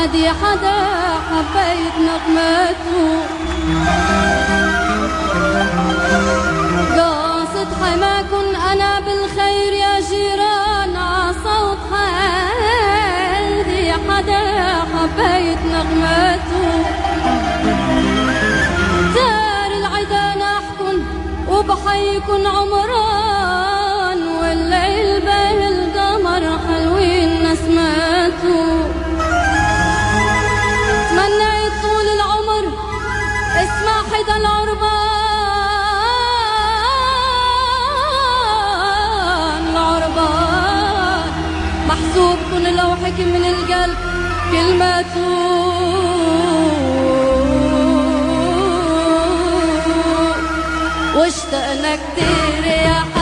عادي حدا حبيت نغمته، قاصد حماكن أنا بالخير يا جيران عصوت حالي حدا حبيت نغمته، دار العدا نحكن وبحيكن عمران والليل باهي القمر حلوين نسماته، تمنيت طول العمر اسمع حدا العربان محسوبكن لو حكي من القلب كلماته، واشتقنا كتير يا